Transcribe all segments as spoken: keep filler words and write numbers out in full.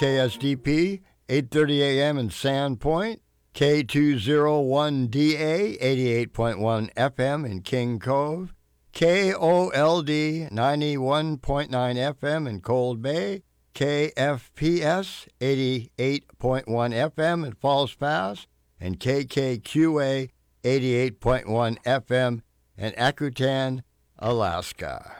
K S D P, eight thirty a.m. in Sandpoint, K two oh one D A, eighty-eight point one F M in King Cove, K O L D, ninety-one point nine F M in Cold Bay, K F P S, eighty-eight point one F M in Falls Pass, and K K Q A, eighty-eight point one F M in Akutan, Alaska.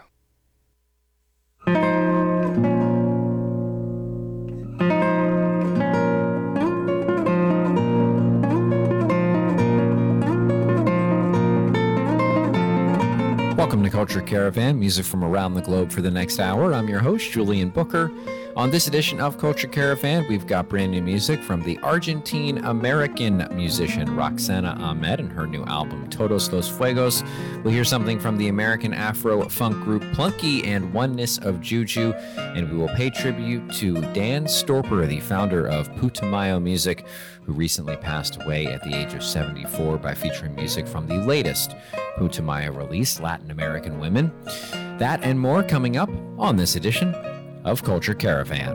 Welcome to Culture Caravan, music from around the globe for the next hour. I'm your host, Julian Booker. On this edition of Culture Caravan, we've got brand new music from the Argentine-American musician Roxana Ahmed and her new album, Todos los Fuegos. We'll hear something from the American Afro-funk group Plunky and Oneness of Juju, and we will pay tribute to Dan Storper, the founder of Putumayo Music, who recently passed away at the age of seventy-four by featuring music from the latest Putumayo release, Latin American Women. That and more coming up on this edition of Culture Caravan.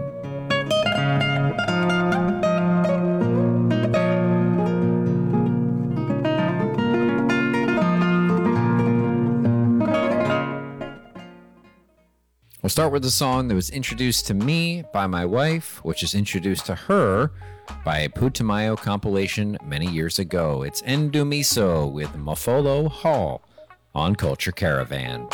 We'll start with a song that was introduced to me by my wife, which is introduced to her by a Putumayo compilation many years ago. It's Endumiso with Mofolo Hall on Culture Caravan.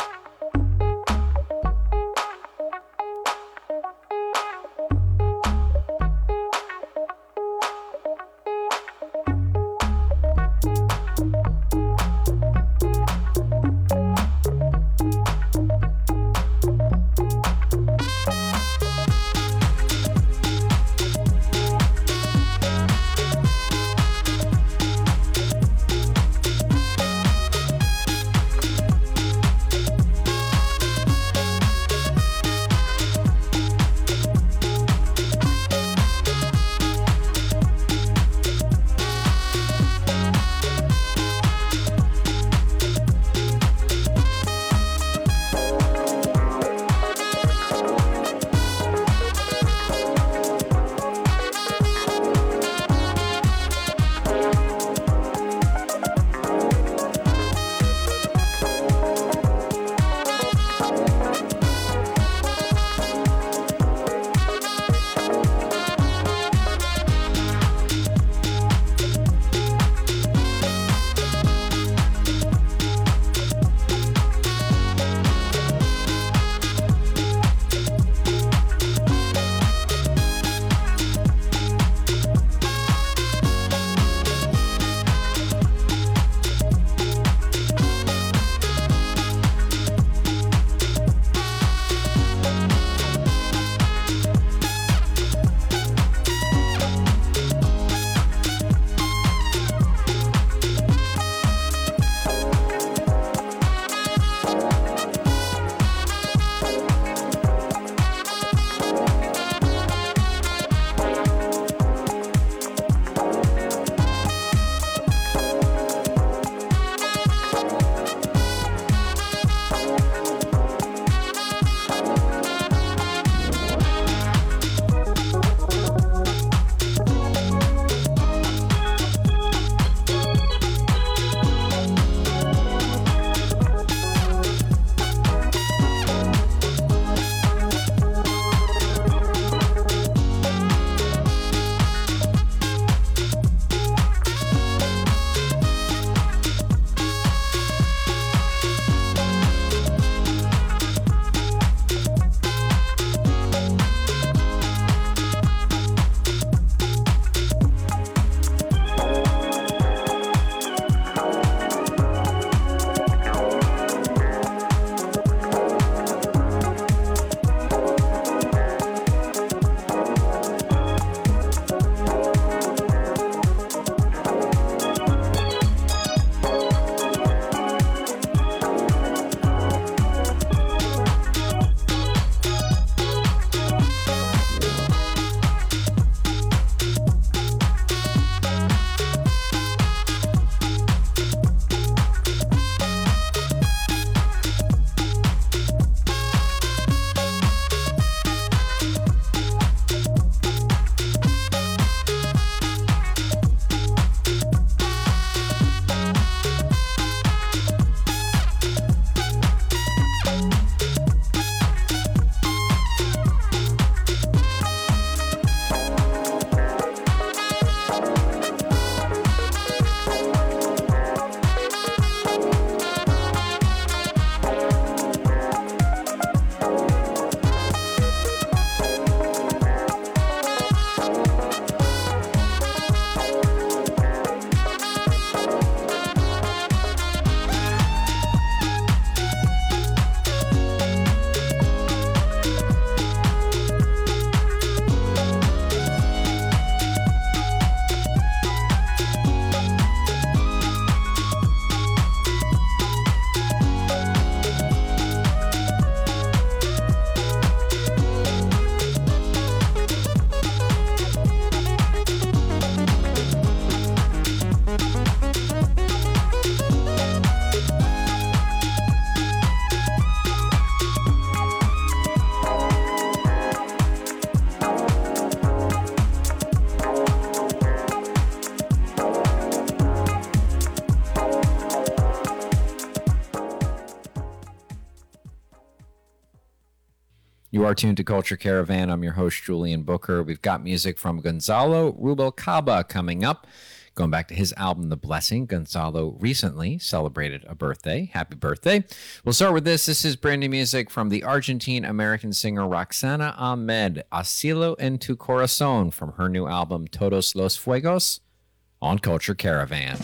You are tuned to Culture Caravan. I'm your host, Julian Booker. We've got music from Gonzalo Rubalcaba coming up. Going back to his album, The Blessing, Gonzalo recently celebrated a birthday. Happy birthday. We'll start with this. This is brand new music from the Argentine-American singer Roxana Ahmed, Asilo en tu Corazón, from her new album, Todos los Fuegos, on Culture Caravan.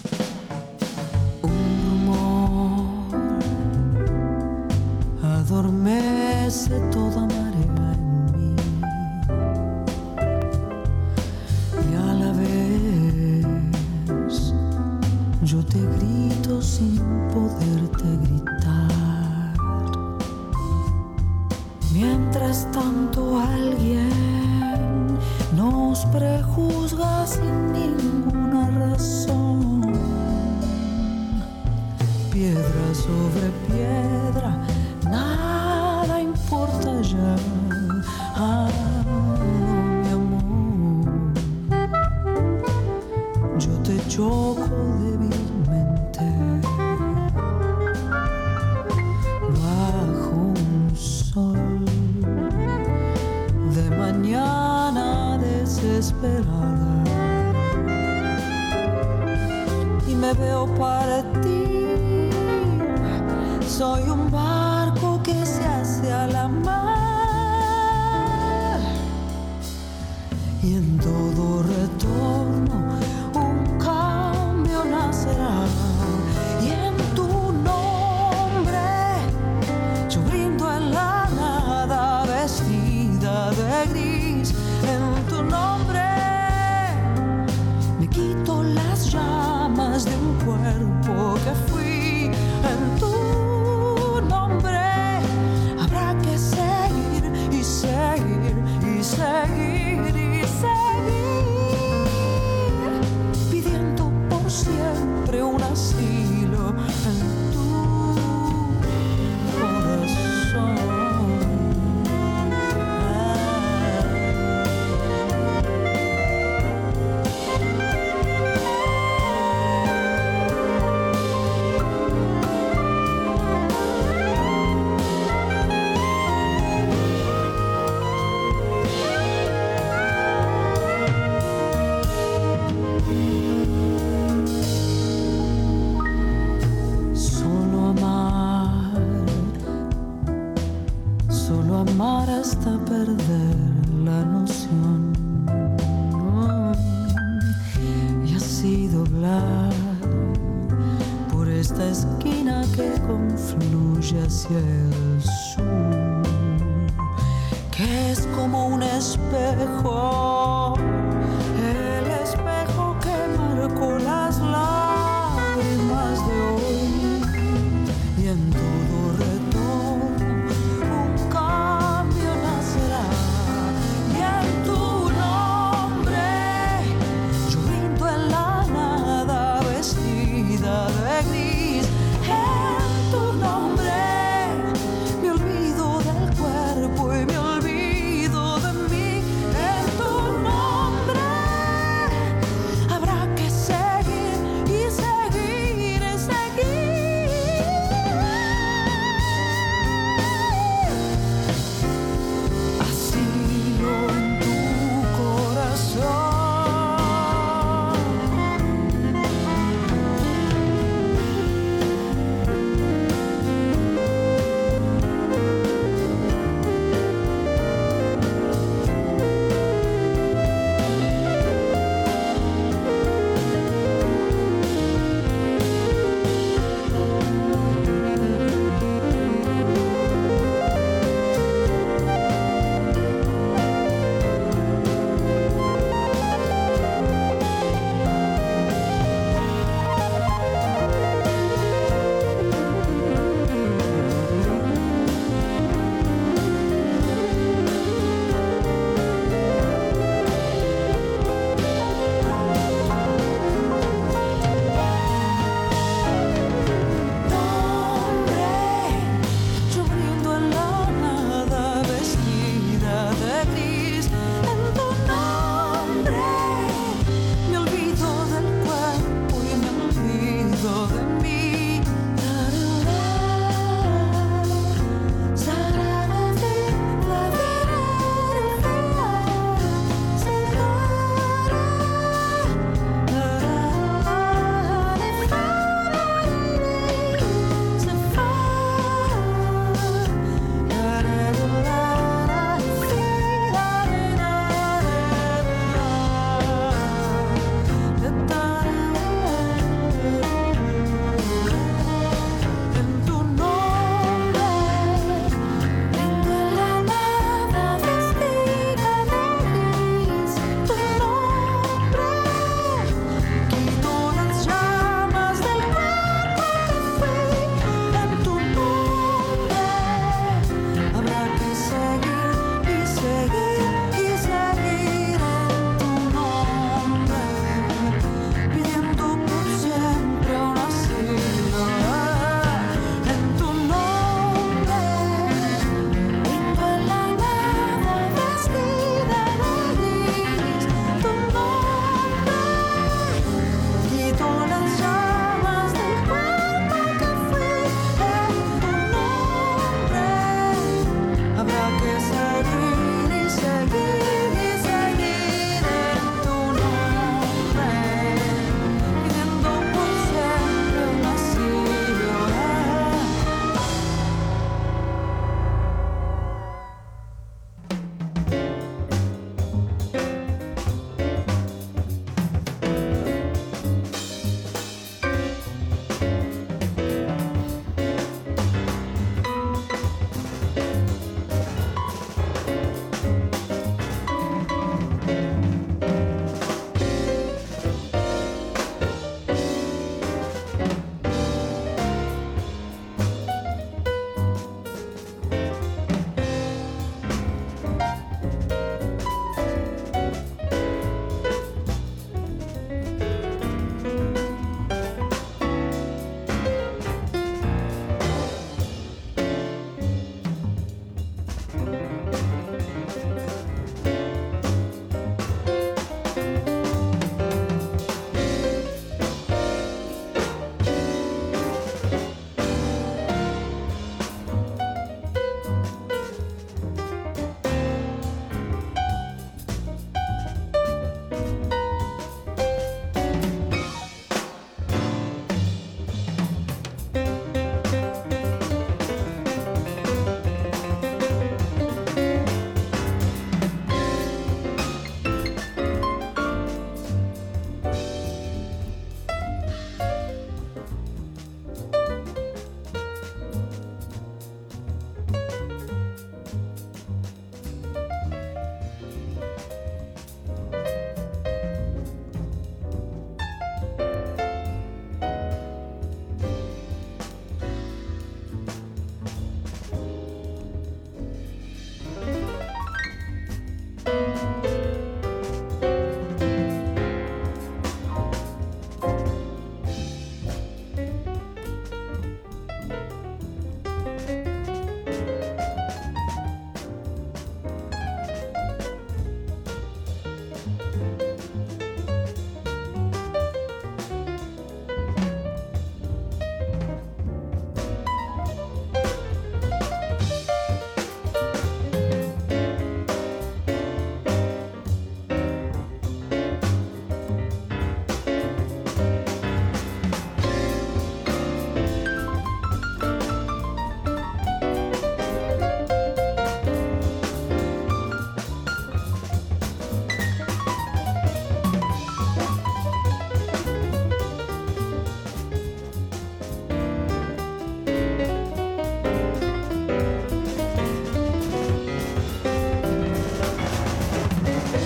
Adormece toda marea en mí y a la vez yo te grito sin poderte gritar. Mientras tanto alguien nos prejuzga sin ninguna razón. Piedra sobre piedra, nada importa ya, ah, mi amor. Yo te choco débilmente bajo un sol de mañana desesperada y me veo partir. Soy un barco que se hace a la mar y en todo retorno un cambio nacerá y en tu nombre yo brindo en la nada vestida de gris. En tu nombre me quito las llamas de un cuerpo que fui. En tu seguir y seguir y seguir pidiendo por siempre un asilo en tu corazón. Amar hasta perder la noción y así doblar por esta esquina que confluye hacia el sur, que es como un espejo, el espejo que marcó las lágrimas de hoy y en todo retorno me olvido de mí, en tu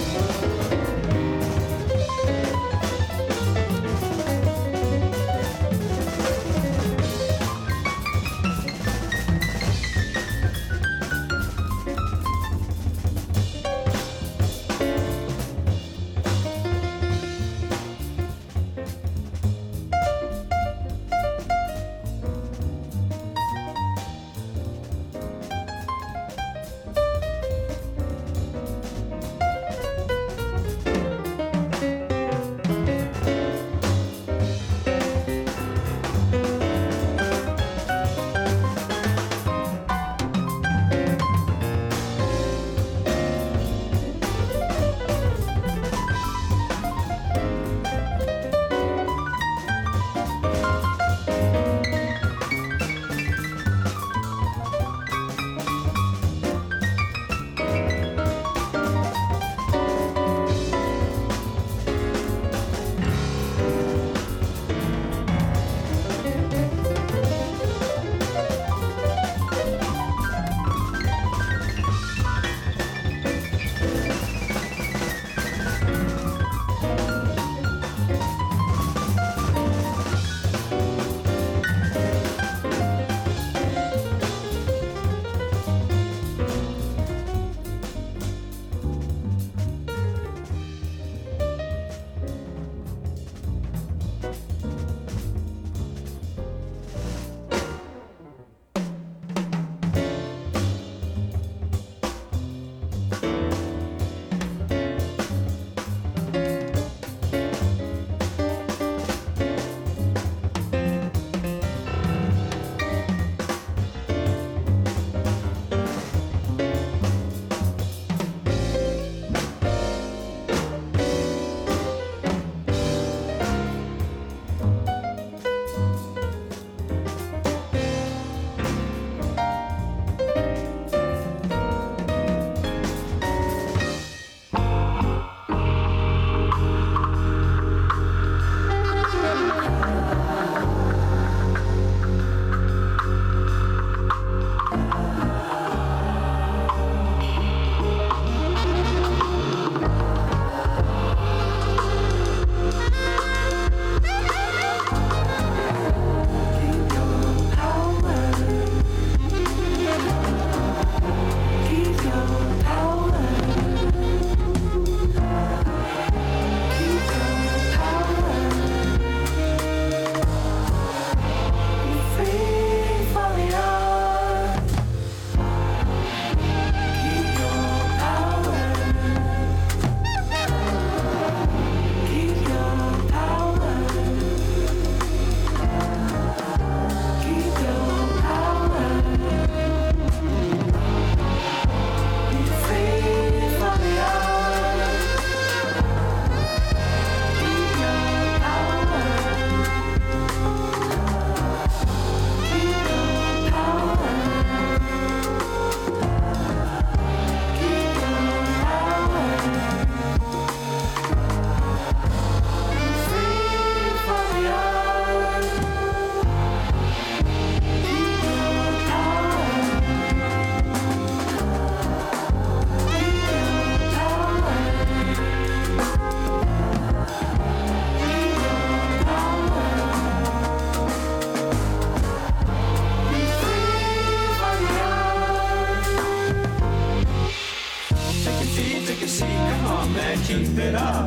keep it up.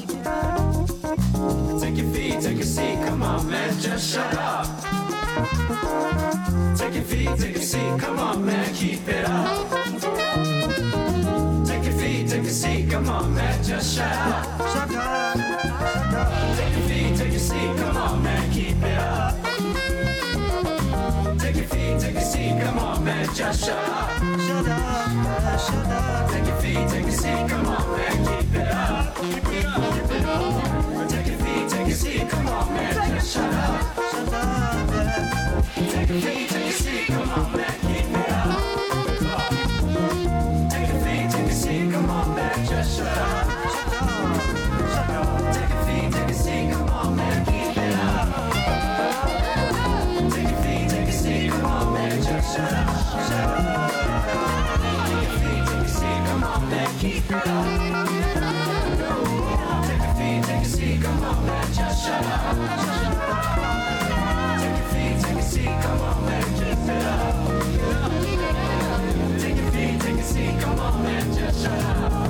Take your feet, take a seat, come on man, just shut up. Take your feet, take a seat, come on man, keep it up. Take your feet, take a seat, come on man, just shut up. Shut up, shut up. Take your feet, take a seat, come on man, keep it up. Take your feet, take a seat, come on man, just shut up. Shut up, shut up. Take your feet, take a seat, come on man, keep it up. Keep it up, keep it up. Take your feet, take a seat, come on man, just shut up. Shut up, yeah. Take your feet, take a seat, come on man, keep it up. Take your feet, take a seat, come on man, just shut up. Shut up, shut up. Take your feet, take a seat, come on man, keep it up. Take your feet, take a seat, come on man, just shut up. Shut up. Take your feet, take a seat, come on man, keep it up. shut up, shut up. Take your feet, take a seat, come on, man, keep it up. Take your feet, take a seat, come on, man, just shut up.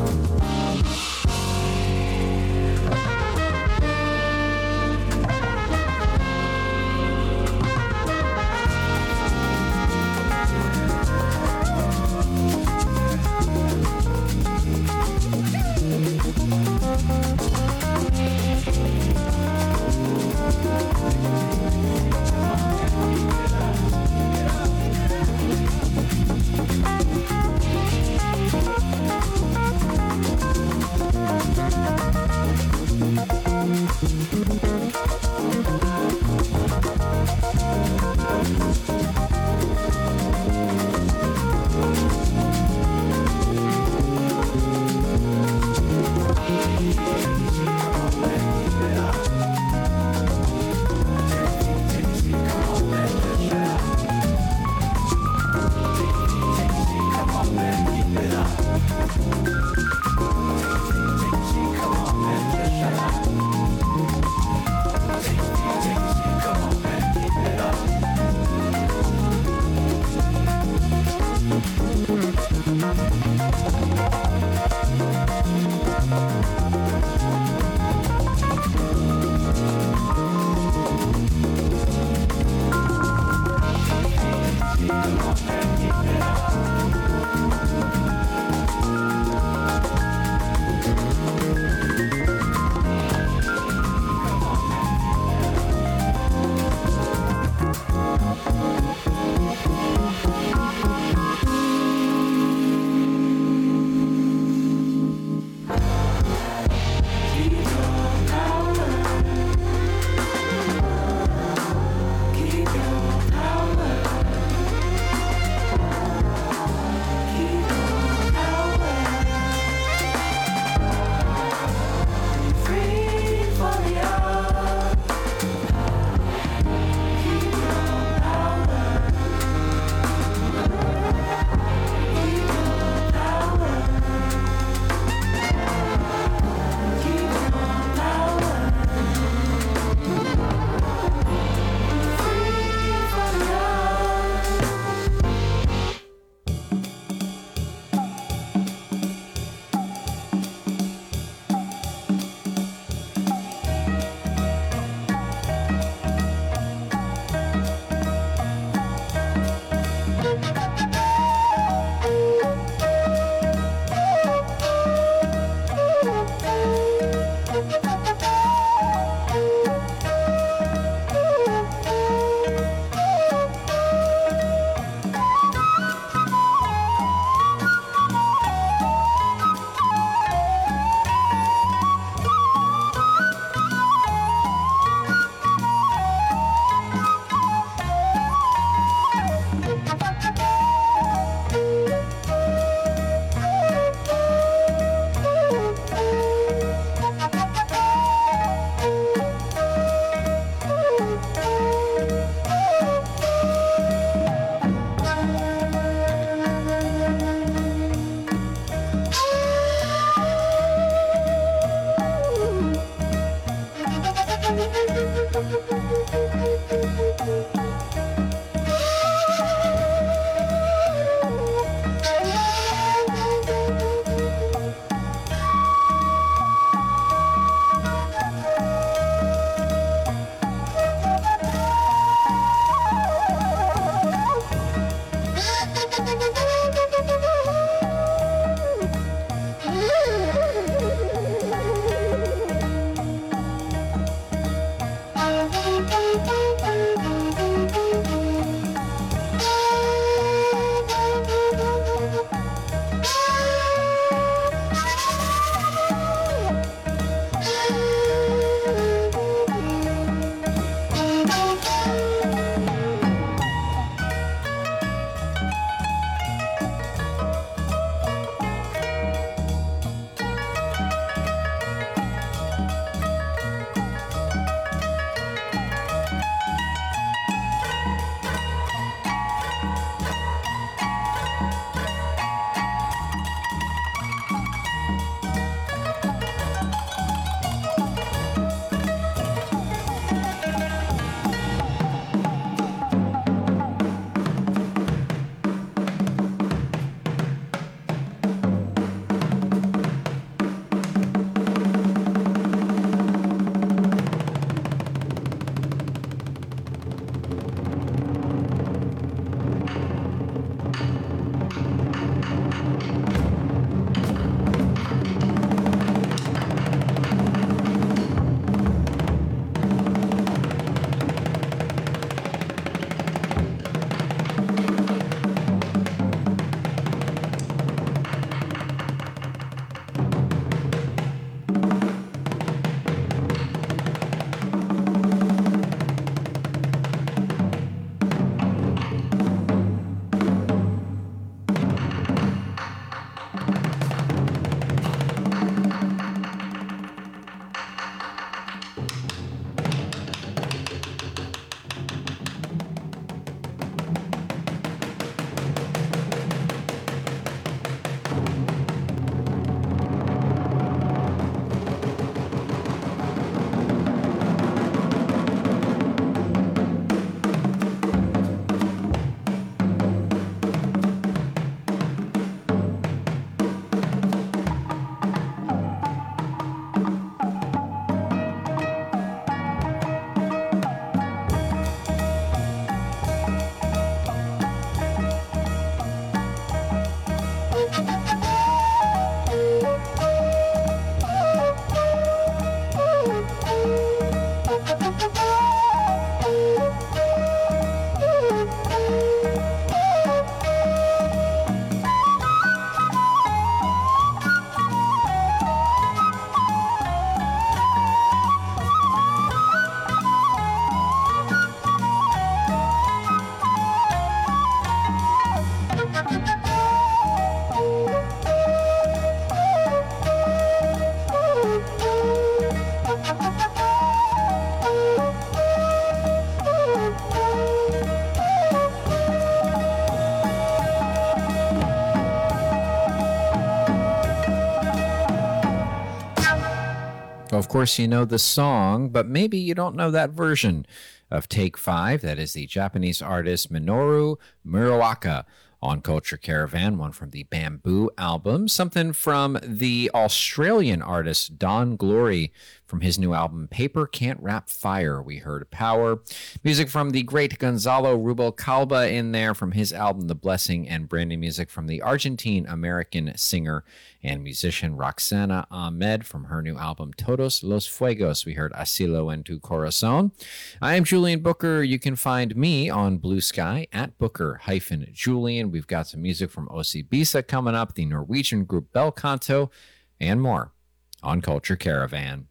Of course, you know the song, but maybe you don't know that version of Take Five. That is the Japanese artist Minoru Muraoka on Culture Caravan, one from the Bamboo album. Something from the Australian artist Don Glory from his new album Paper Can't Wrap Fire. We heard Power. Music from the great Gonzalo Rubalcaba in there from his album The Blessing, and brand new music from the Argentine-American singer and musician Roxana Ahmed from her new album Todos los Fuegos. We heard Asilo en tu Corazón. I am Julian Booker. You can find me on Blue Sky at Booker-Julian. We've got some music from Osi Bisa coming up, the Norwegian group Bel Canto, and more on Culture Caravan.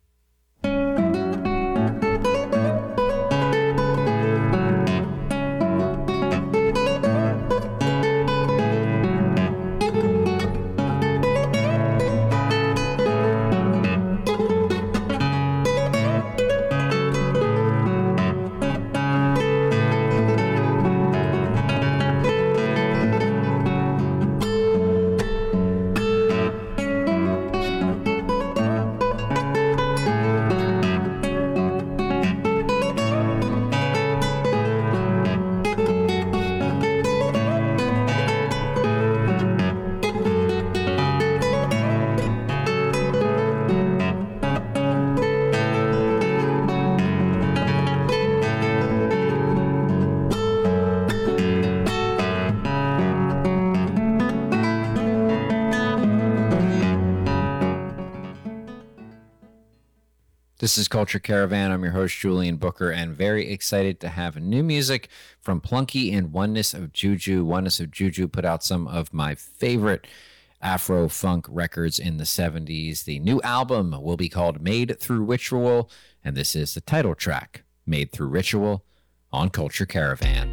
This is Culture Caravan. I'm your host, Julian Booker, and very excited to have new music from Plunky and Oneness of Juju. Oneness of Juju put out some of my favorite Afro-funk records in the seventies. The new album will be called Made Through Ritual, and this is the title track, Made Through Ritual, on Culture Caravan.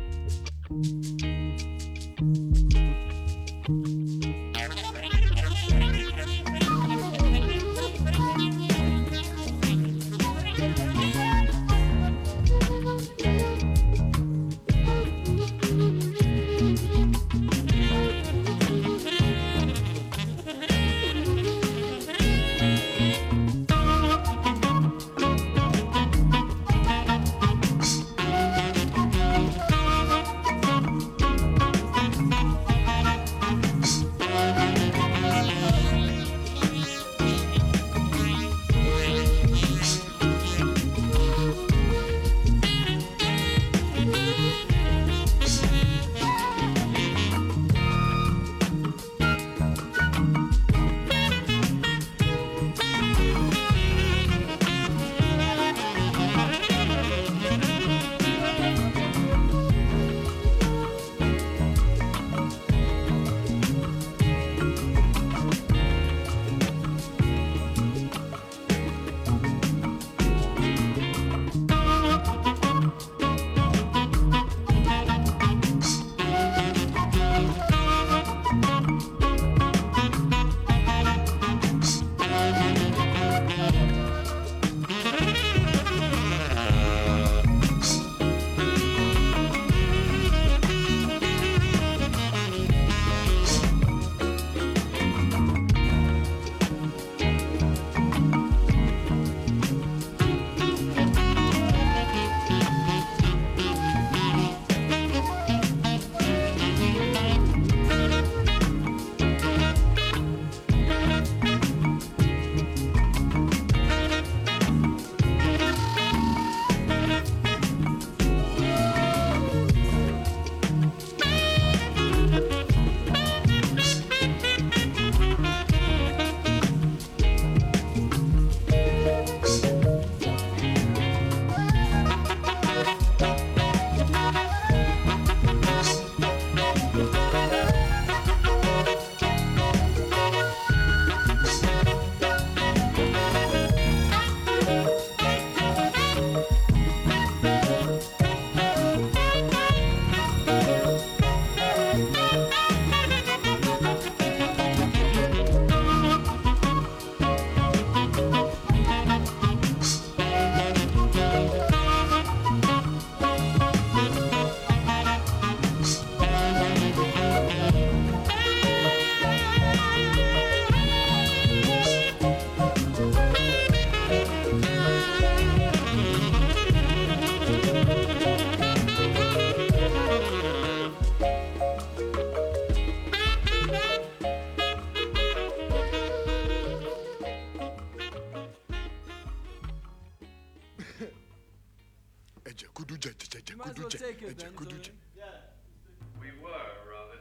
Might as well take it then, Tony. We were, Robin.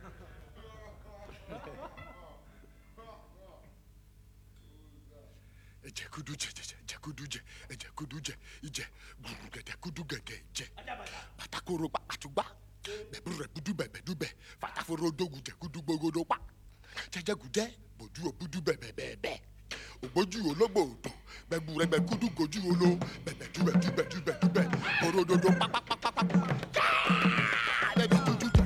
Eje kudu je je je kudu je eje kudu je ije guru gede kudu gede je batakoro pa atugba bebure budu bebedu be fataforo dogu je kudu gbogodo pa jeje gude bodu obudu bebebebe ogboju ologbo odo bebure be kudu goju olo bebedu bedu bedu bedu be orododo pa pa pa pa pa bedu kudu je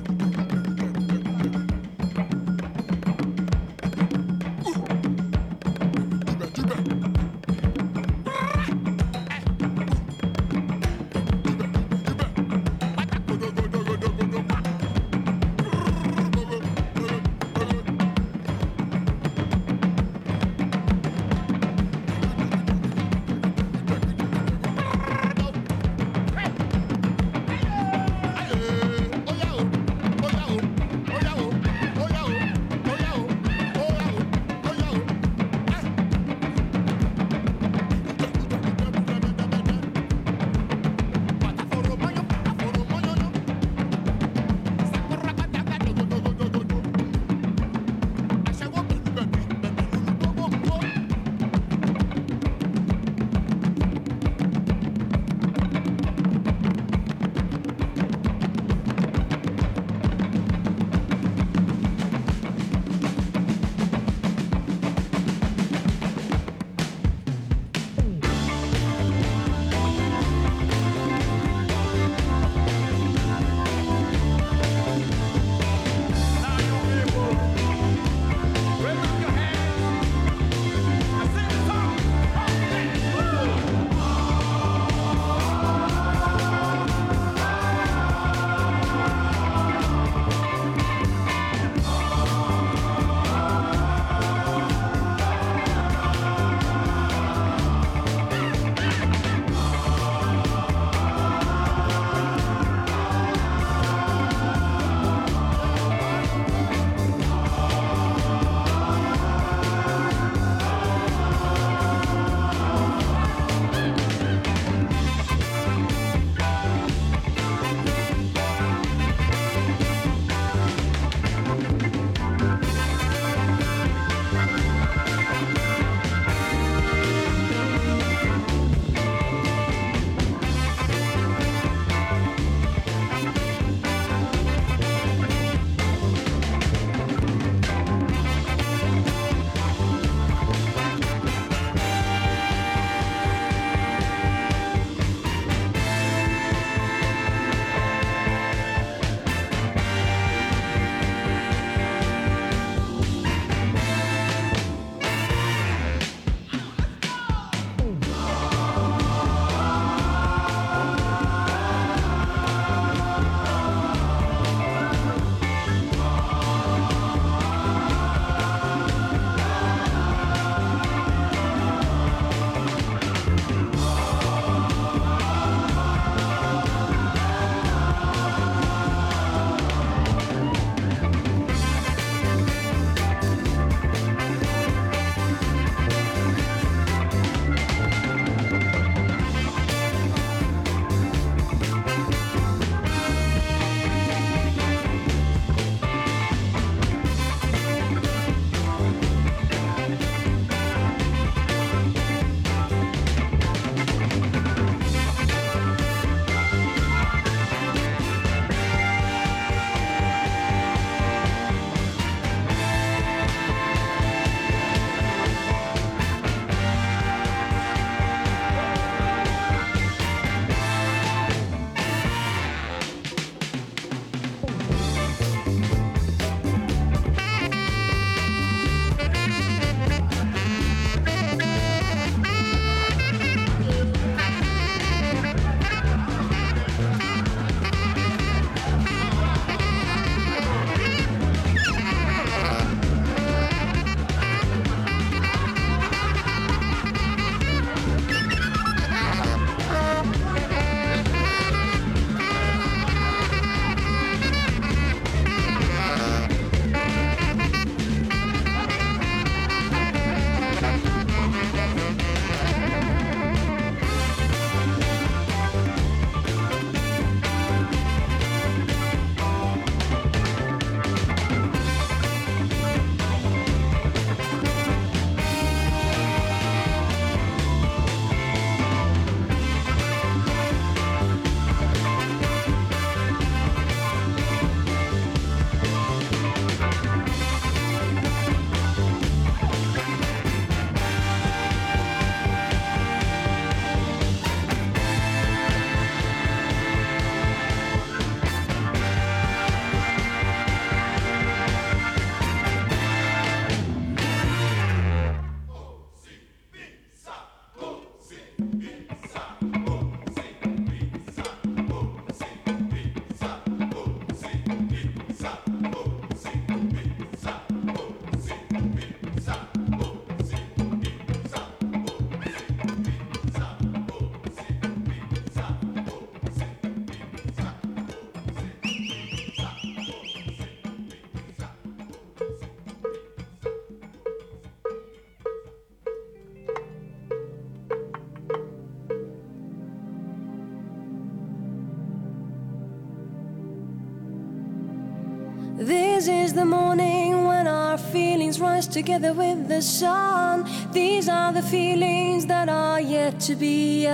This is the morning when our feelings rise together with the sun. These are the feelings that are yet to be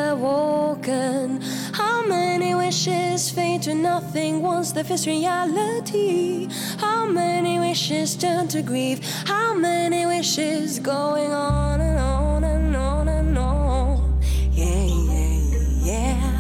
awoken. How many wishes fade to nothing once they face reality? How many wishes turn to grief? How many wishes going on and on and on and on? Yeah, yeah, yeah.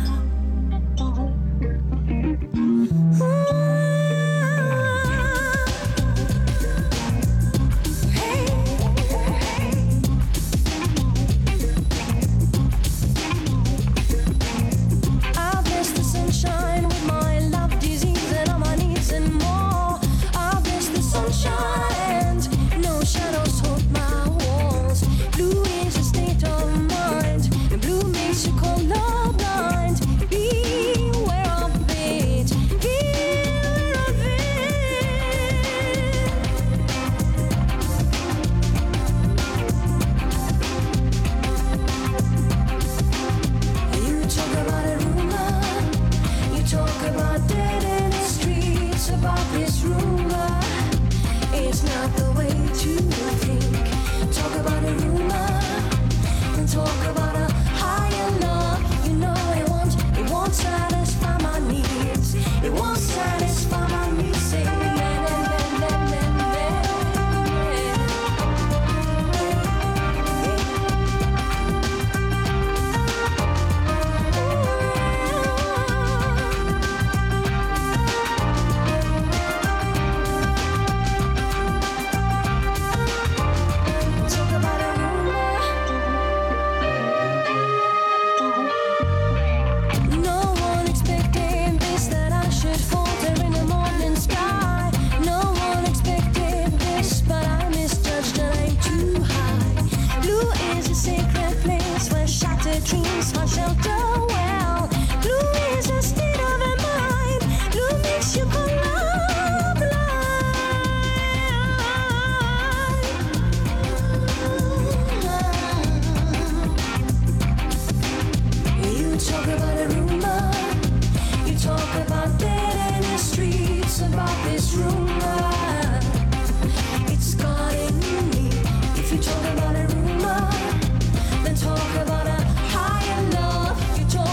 Talk about a higher love. You talk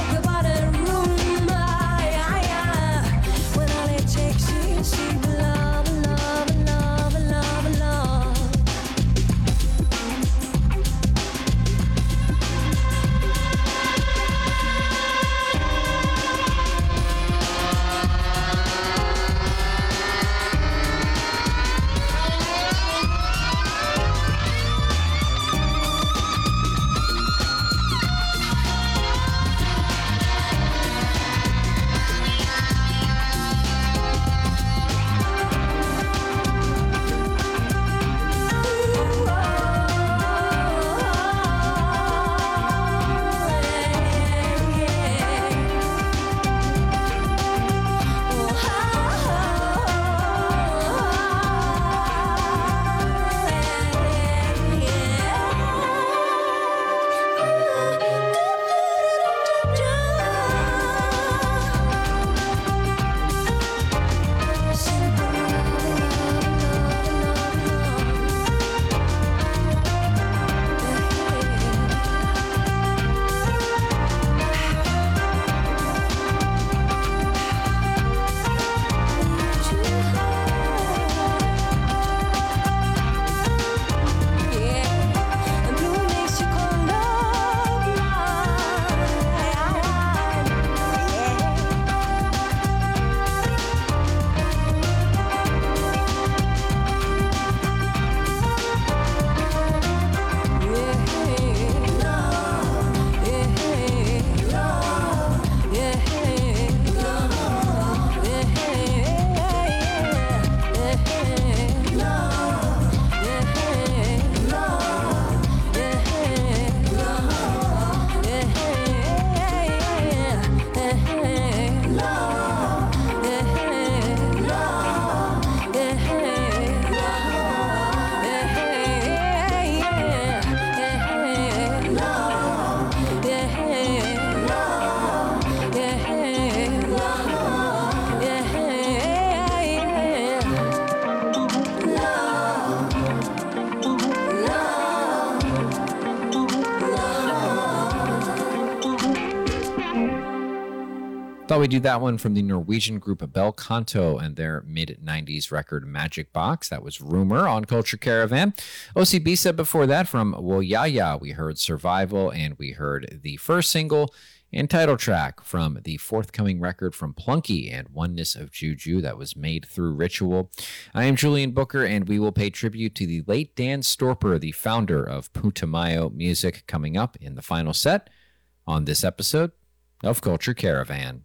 thought we'd do that one from the Norwegian group Bel Canto and their mid nineties record Magic Box. That was Rumor on Culture Caravan. O C B said before that from Woyaya, we heard Survival, and we heard the first single and title track from the forthcoming record from Plunky and Oneness of Juju that was made through Ritual. I am Julian Booker, and we will pay tribute to the late Dan Storper, the founder of Putumayo Music, coming up in the final set on this episode of Culture Caravan.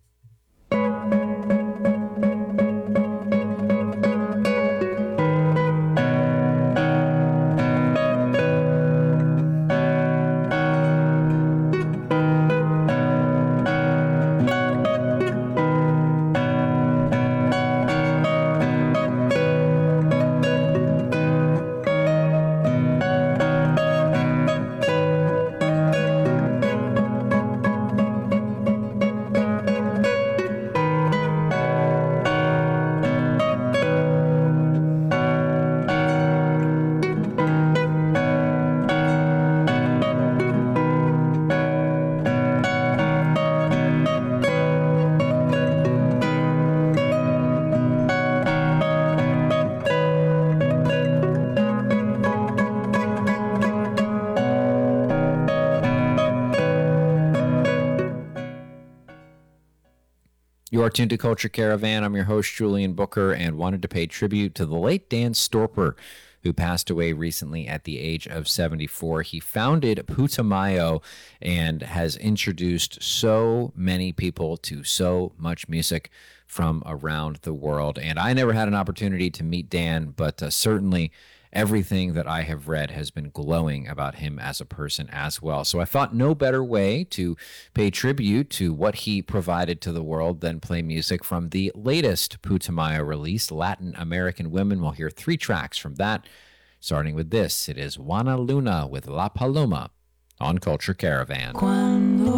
You are tuned to Culture Caravan. I'm your host, Julian Booker, and wanted to pay tribute to the late Dan Storper, who passed away recently at the age of seventy-four. He founded Putumayo and has introduced so many people to so much music from around the world. And I never had an opportunity to meet Dan, but uh, certainly everything that I have read has been glowing about him as a person as well. So I thought no better way to pay tribute to what he provided to the world than play music from the latest Putumayo release, Latin American Women. We'll hear three tracks from that, starting with this. It is Juana Luna with La Paloma on Culture Caravan. Cuando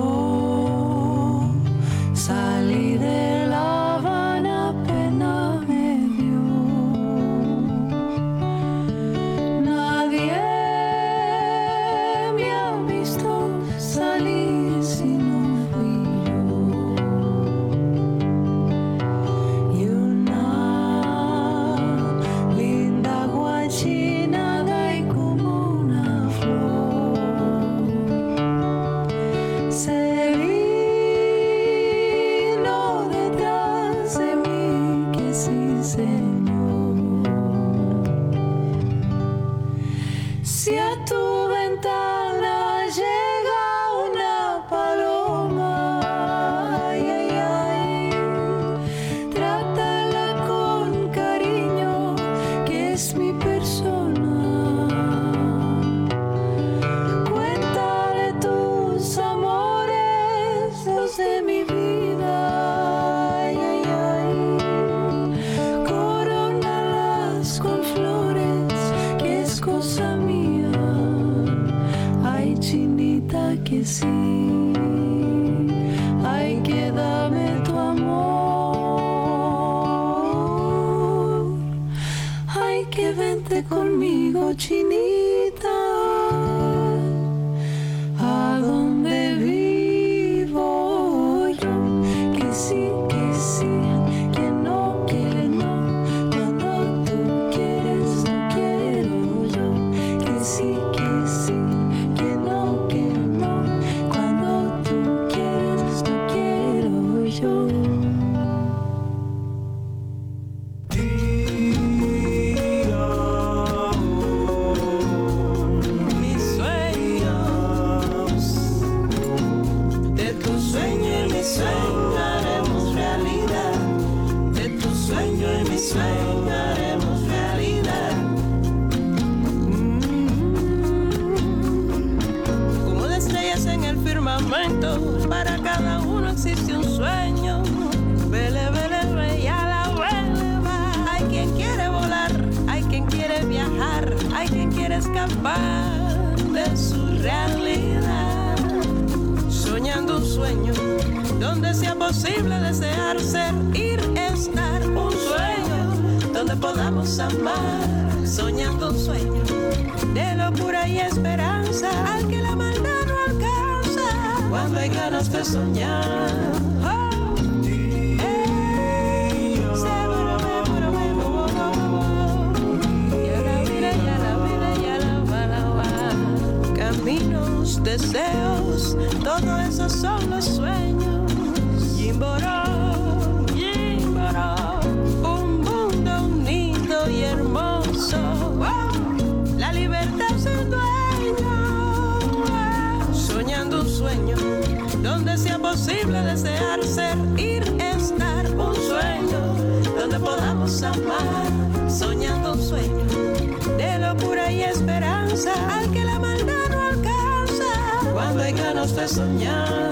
salí de La Habana, pena me dio. Nadie me ha visto salir si no fui yo. Y una linda guachina de como una flor se vino detrás de mí, que sí, Señor. Si a tu ventana llega una paloma, ay, ay, ay, trátala con cariño, que es mi persona. Cuéntale tus amores, los de mi vida, ay, ay, ay. Corónalas con flores, que es cosa mía. Ay, chinita, que sí. Ay, que dame tu amor. Ay, que vente conmigo, chinita, a donde vivo yo. Que sí, que sí, que no, que no. Cuando tú quieres, no quiero yo. Que sí, que sí, que no, que no. Cuando tú quieres, no quiero yo. Mis sueños, de tu sueño y mi sueño haremos realidad. De tu sueño y mi sueño haremos realidad. Como de estrellas en el firmamento, para cada uno existe un sueño. Vele, vele, ve, ya la vuelva. Hay quien quiere volar, hay quien quiere viajar, hay quien quiere escapar de su realidad. Soñando un sueño donde sea posible desear ser, ir, estar. Un sueño donde podamos amar. Soñando un sueño de locura y esperanza, al que la maldad no alcanza cuando hay ganas de soñar. Oh. sueños, deseos, todo eso son los sueños. Jimboró, Jimboró, un mundo unido y hermoso. Wow, la libertad sin dueño, soñando un sueño donde sea posible desear, ser, ir, estar. Un sueño donde podamos amar, soñando un sueño de locura y esperanza, al que la maldad no alcanza cuando hay ganas de soñar.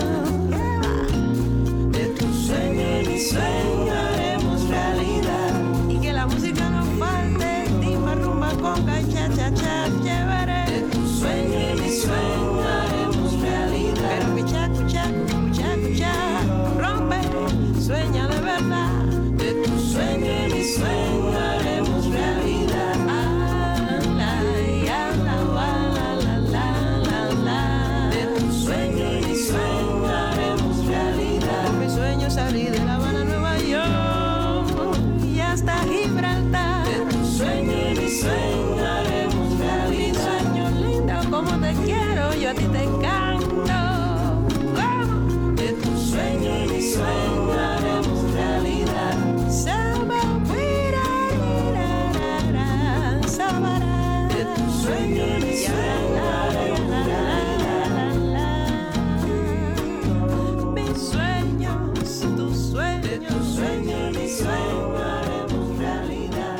De tu sueño y mi sueño haremos realidad, y que la música no falte, timba, rumba, conga, cha, cha, cha, llevaré. De tu sueño y mi sueño haremos realidad, pero mi chacu, chacu, chacu, chacu, rompe, sueña de verdad. De tu sueño y mi sueño haremos realidad. Ah, la, ya, la, la, la, la, la, la. De tu sueño y mi sueño haremos realidad. Mi sueño es salir de La Habana, Nueva York y hasta Gibraltar. De tu sueño y mi sueño haremos realidad. Mi sueño lindo, como te quiero, yo a ti te encanto. ¿Cómo? De tu sueño y mi sueño haremos realidad. Samba, mira, mira, mira, samba, de tu sueño y mi sueño haremos realidad. Mis sueños, tus sueños, de tu sueño y mi sueño haremos realidad.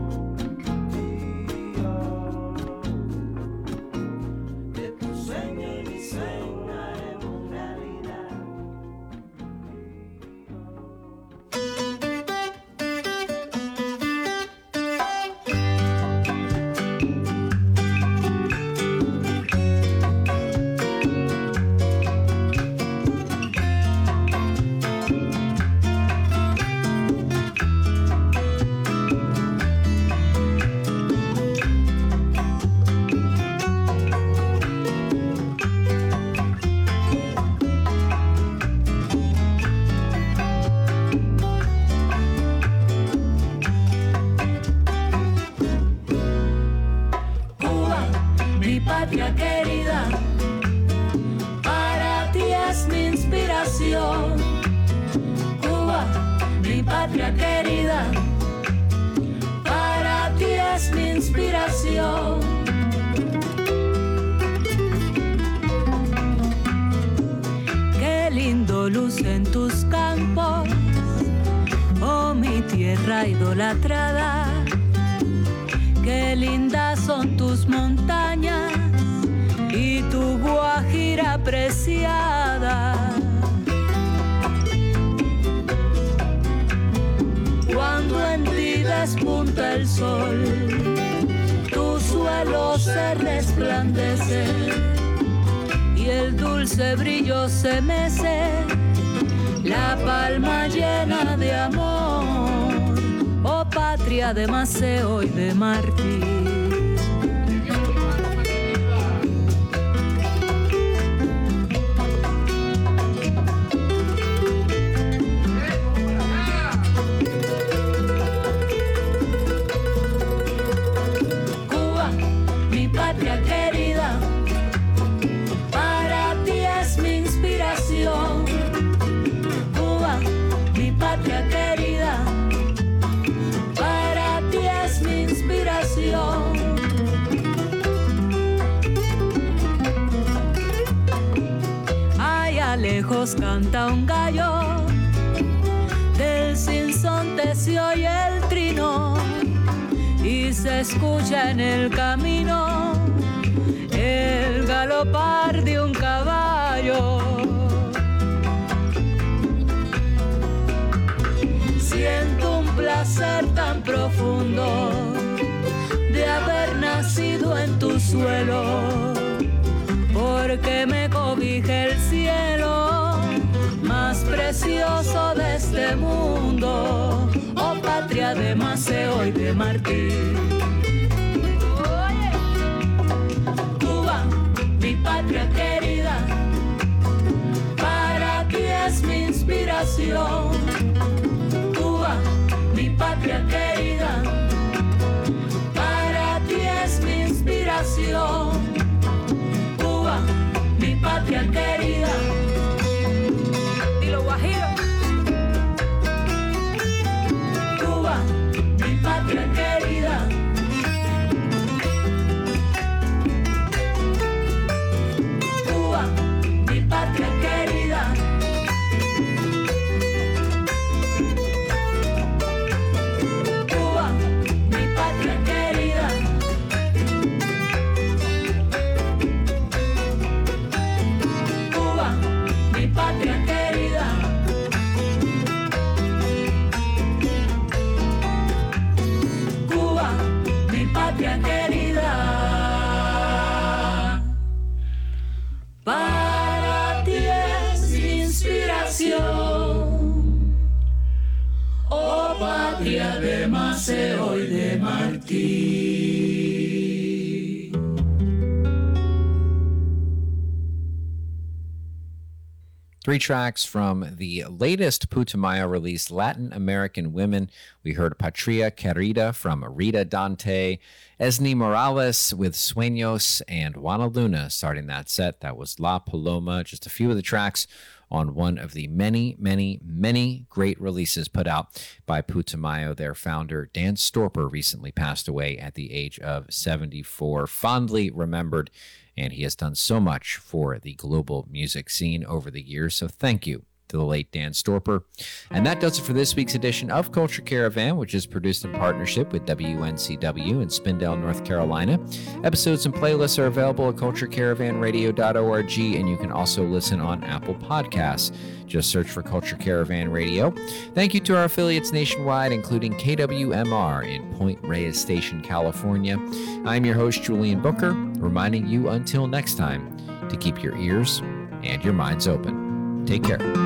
De tu sueño y mi sueño haremos realidad. Cuba, mi patria querida, para ti es mi inspiración. Cuba, mi patria querida, para ti es mi inspiración. Qué lindo lucen tus campos, oh mi tierra idolatrada. Qué lindas son tus montañas y tu Guajira preciada. Cuando en ti despunta el sol, tu suelo se resplandece y el dulce brillo se mece, la palma llena de amor, oh patria de Maceo y de Martí. Cuba, mi patria querida, para ti es mi inspiración. Cuba, mi patria querida, para ti es mi inspiración. Allá lejos canta un gallo, del sinsonte se oye el trino y se escucha en el camino el galopar de un caballo. Siento un placer tan profundo de haber nacido en tu suelo, porque me cobija el cielo más precioso de este mundo, oh patria de Maceo y de Martí. Cuba, mi patria querida, para ti es mi inspiración. Cuba, mi patria querida, para ti es mi inspiración. Cuba, además se oye Martí. Three tracks from the latest Putumayo release, Latin American Women. We heard Patria Querida from Rita Dante, Esni Morales with Sueños, and Juana Luna starting that set. That was La Paloma, just a few of the tracks on one of the many, many, many great releases put out by Putumayo. Their founder, Dan Storper, recently passed away at the age of seventy-four, fondly remembered, and he has done so much for the global music scene over the years. So thank you to the late Dan Storper. And that does it for this week's edition of Culture Caravan, which is produced in partnership with W N C W in Spindale, North Carolina. Episodes and playlists are available at culture caravan radio dot org, and you can also listen on Apple Podcasts. Just search for Culture Caravan Radio. Thank you to our affiliates nationwide, including K W M R in Point Reyes Station, California. I'm your host, Julian Booker, reminding you until next time to keep your ears and your minds open. Take care.